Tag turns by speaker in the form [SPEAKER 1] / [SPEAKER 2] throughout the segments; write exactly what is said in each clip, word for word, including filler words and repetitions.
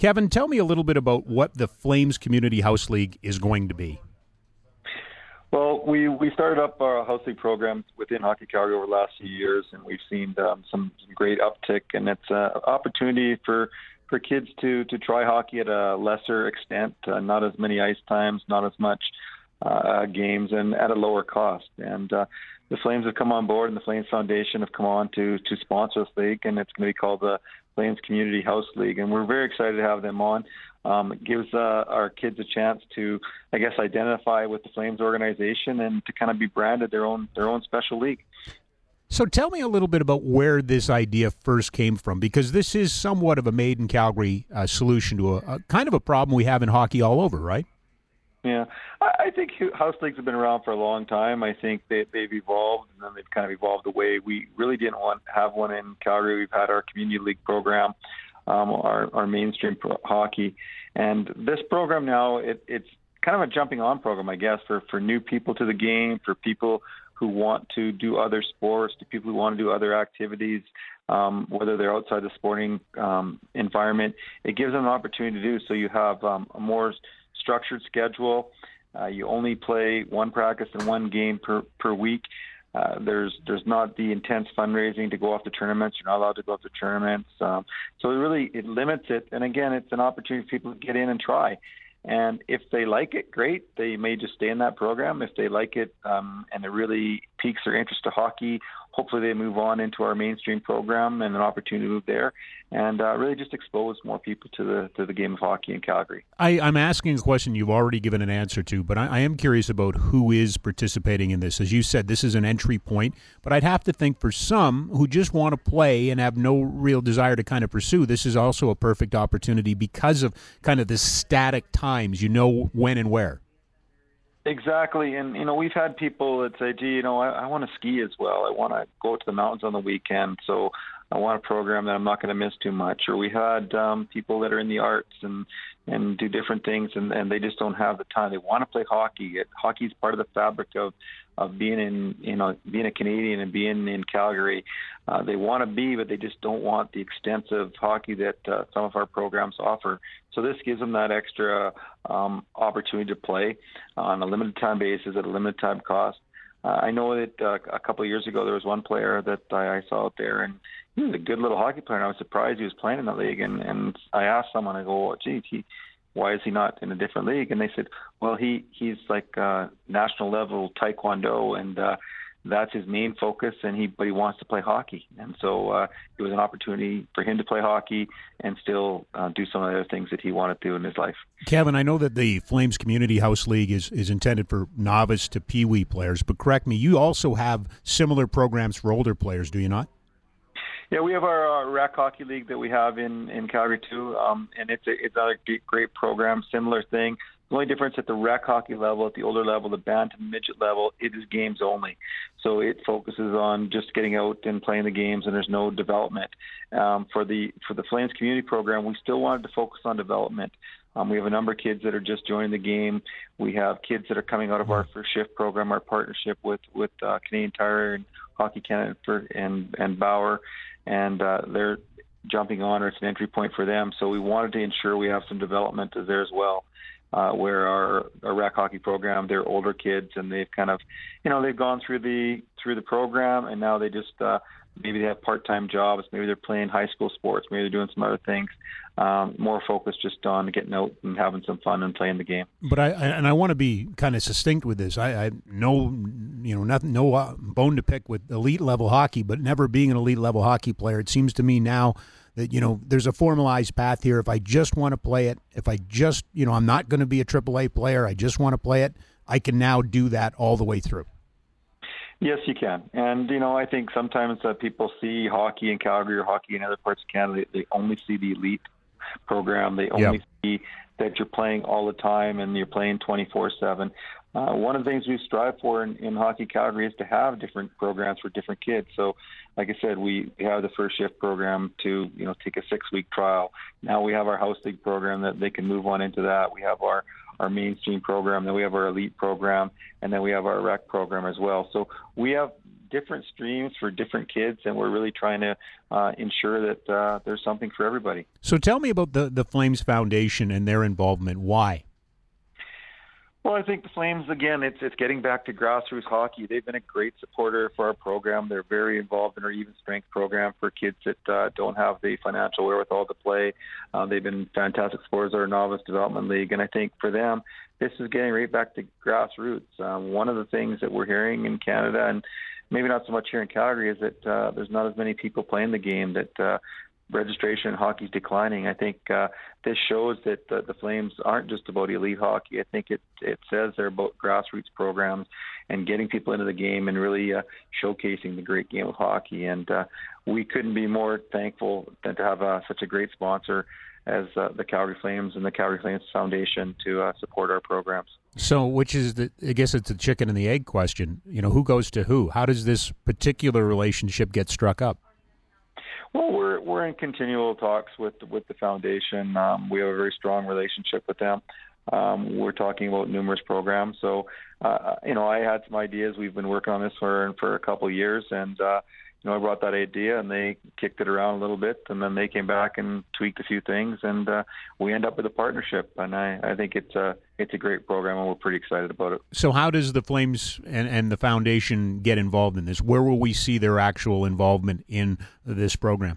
[SPEAKER 1] Kevin, tell me a little bit about what the Flames Community House League is going to be.
[SPEAKER 2] Well, we, we started up our house league program within Hockey Calgary over the last few years, and we've seen um, some, some great uptick, and it's an opportunity for for kids to, to try hockey at a lesser extent, uh, not as many ice times, not as much uh, games, and at a lower cost. And uh, the Flames have come on board, and the Flames Foundation have come on to to sponsor this league, and it's going to be called the Flames Community House League, and we're very excited to have them on. Um, it gives uh, our kids a chance to, I guess, identify with the Flames organization and to kind of be branded their own their own special league.
[SPEAKER 1] So tell me a little bit about where this idea first came from, because this is somewhat of a made in Calgary uh, solution to a, a kind of a problem we have in hockey all over, right?
[SPEAKER 2] Yeah, I, I think house leagues have been around for a long time. I think they, they've evolved, and then they've kind of evolved away. We really didn't want to have one in Calgary. We've had our community league program. Um, our, our mainstream pro- hockey. And this program now, it, it's kind of a jumping on program, I guess, for, for new people to the game, for people who want to do other sports, to people who want to do other activities, um, whether they're outside the sporting um, environment. It gives them an opportunity to do. So you have um, a more structured schedule. Uh, you only play one practice and one game per, per week. Uh, there's there's not the intense fundraising to go off to tournaments. You're not allowed to go off to tournaments. Um, so it really it limits it. And again, it's an opportunity for people to get in and try. And if they like it, great. They may just stay in that program. If they like it um, and it really piques their interest to hockey, hopefully they move on into our mainstream program and an opportunity to move there and uh, really just expose more people to the to the game of hockey in Calgary.
[SPEAKER 1] I, I'm asking a question you've already given an answer to, but I, I am curious about who is participating in this. As you said, this is an entry point, but I'd have to think for some who just want to play and have no real desire to kind of pursue, this is also a perfect opportunity because of kind of the static times, you know when and where.
[SPEAKER 2] Exactly, and you know we've had people that say, "Gee, you know, I, I want to ski as well. I want to go to the mountains on the weekend, so I want a program that I'm not going to miss too much." Or we had um, people that are in the arts and and do different things, and, and they just don't have the time. They want to play hockey. It, hockey is part of the fabric of of being in, you know, being a Canadian and being in Calgary. Uh, they want to be, but they just don't want the extensive hockey that uh, some of our programs offer. So this gives them that extra um, opportunity to play on a limited time basis at a limited time cost. Uh, I know that uh, a couple of years ago there was one player that I, I saw out there, and he was a good little hockey player, and I was surprised he was playing in the league. And, and I asked someone, I go, gee, he, why is he not in a different league? And they said, well, he he's like uh, national level taekwondo, and uh, that's his main focus, and he but he wants to play hockey. And so uh, it was an opportunity for him to play hockey and still uh, do some of the other things that he wanted to do in his life.
[SPEAKER 1] Kevin, I know that the Flames Community House League is, is intended for novice to peewee players, but correct me, you also have similar programs for older players, do you not?
[SPEAKER 2] Yeah, we have our, our rec hockey league that we have in, in Calgary too, um, and it's a, it's a great program, similar thing. The only difference at the rec hockey level, at the older level, the bantam midget level, it is games only. So it focuses on just getting out and playing the games, and there's no development. Um, for the for the Flames Community Program, we still wanted to focus on development. Um, we have a number of kids that are just joining the game. We have kids that are coming out of our first shift program, our partnership with with uh, Canadian Tire and Hockey Canada and and Bauer, and uh, they're jumping on, or it's an entry point for them. So we wanted to ensure we have some development there as well. Uh, where our, our rec hockey program, they're older kids, and they've kind of, you know, they've gone through the through the program, and now they just uh, maybe they have part-time jobs, maybe they're playing high school sports, maybe they're doing some other things. Um, more focused just on getting out and having some fun and playing the game.
[SPEAKER 1] But I, I and I want to be kind of succinct with this. I, I no, you know, nothing, no uh, bone to pick with elite level hockey, but never being an elite level hockey player, it seems to me now that, you know, there's a formalized path here. If I just want to play it, if I just, you know, I'm not going to be a triple A player, I just want to play it, I can now do that all the way through.
[SPEAKER 2] Yes, you can. And, you know, I think sometimes uh, people see hockey in Calgary or hockey in other parts of Canada, they, they only see the elite program. They only yep. see that you're playing all the time and you're playing twenty-four seven. Uh, one of the things we strive for in, in Hockey Calgary is to have different programs for different kids. So, like I said, we, we have the first shift program to, you know, take a six-week trial. Now we have our house league program that they can move on into that. We have our, our mainstream program, then we have our elite program, and then we have our rec program as well. So we have different streams for different kids, and we're really trying to uh, ensure that uh, there's something for everybody.
[SPEAKER 1] So tell me about the, the Flames Foundation and their involvement. Why?
[SPEAKER 2] Well, I think the Flames, again, it's it's getting back to grassroots hockey. They've been a great supporter for our program. They're very involved in our even strength program for kids that uh, don't have the financial wherewithal to play. Uh, they've been fantastic supporters of our Novice Development League, and I think for them, this is getting right back to grassroots. Um, one of the things that we're hearing in Canada, and maybe not so much here in Calgary, is that uh, there's not as many people playing the game, that uh, registration in hockey is declining. I think uh, this shows that uh, the Flames aren't just about elite hockey. I think it it says they're about grassroots programs and getting people into the game and really uh, showcasing the great game of hockey. And uh, we couldn't be more thankful than to have uh, such a great sponsor as uh, the Calgary Flames and the Calgary Flames Foundation to uh, support our programs.
[SPEAKER 1] So, which is the, I guess it's a chicken and the egg question. You know, who goes to who? How does this particular relationship get struck up?
[SPEAKER 2] Well, we're we're in continual talks with with the foundation. Um, we have a very strong relationship with them. Um, we're talking about numerous programs. So, uh, you know, I had some ideas. We've been working on this for for a couple of years, and uh, you know, I brought that idea, and they kicked it around a little bit, and then they came back and tweaked a few things, and uh, we end up with a partnership. And I, I think it's a it's a great program, and we're pretty excited about it.
[SPEAKER 1] So, how does the Flames and, and the foundation get involved in this? Where will we see their actual involvement in this program?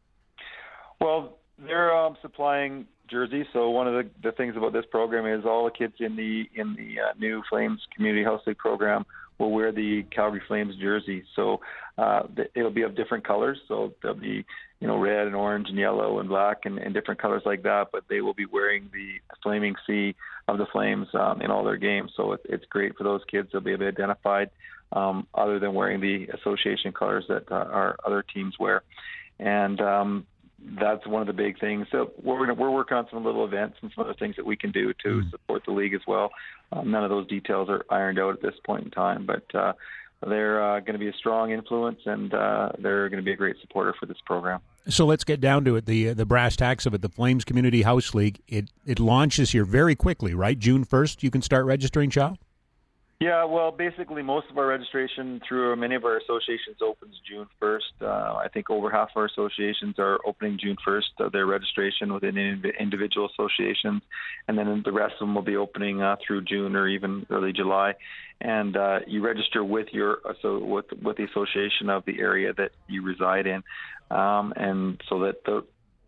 [SPEAKER 2] Well, they're um, supplying jerseys. So one of the, the things about this program is all the kids in the in the uh, new Flames Community House League program will wear the Calgary Flames jersey. So uh, it'll be of different colors. So there'll be, you know, red and orange and yellow and black and, and different colors like that. But they will be wearing the flaming C of the Flames um, in all their games. So it, it's great for those kids. They'll be able to be identified um, other than wearing the association colors that uh, our other teams wear. And um, that's one of the big things. So we're gonna, we're working on some little events and some other things that we can do to mm. support the league as well. Um, none of those details are ironed out at this point in time, but uh, they're uh, going to be a strong influence, and uh, they're going to be a great supporter for this program.
[SPEAKER 1] So let's get down to it. The the brass tacks of it. The Flames Community House League. It it launches here very quickly, right? June first, you can start registering, child.
[SPEAKER 2] Yeah, well, basically most of our registration through many of our associations opens June first. Uh, I think over half of our associations are opening June first, uh, their registration within individual associations, and then the rest of them will be opening uh, through June or even early July. And uh, you register with your so with with the association of the area that you reside in, um, and so that the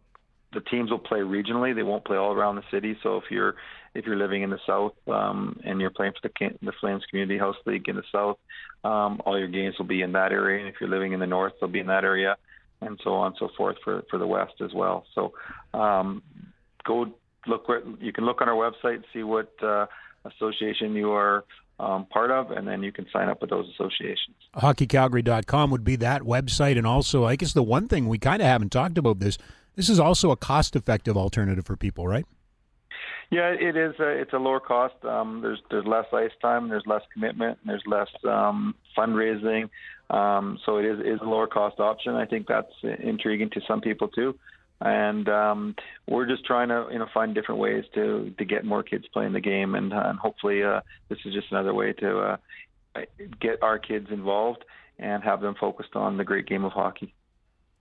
[SPEAKER 2] the teams will play regionally. They won't play all around the city. So if you're if you're living in the south um, and you're playing for the the Flames Community House League in the south, um, all your games will be in that area. And if you're living in the north, they'll be in that area, and so on and so forth for for the west as well. So um, go look where you can look on our website and see what uh, association you are um, part of, and then you can sign up with those associations.
[SPEAKER 1] hockey calgary dot com would be that website, and also I guess the one thing we kind of haven't talked about this. This is also a cost-effective alternative for people, right?
[SPEAKER 2] Yeah, it is. A, it's a lower cost. Um, there's there's less ice time, there's less commitment, and there's less um, fundraising. Um, so it is is a lower cost option. I think that's intriguing to some people too. And um, we're just trying to you know find different ways to to get more kids playing the game, and, uh, and hopefully uh, this is just another way to uh, get our kids involved and have them focused on the great game of hockey.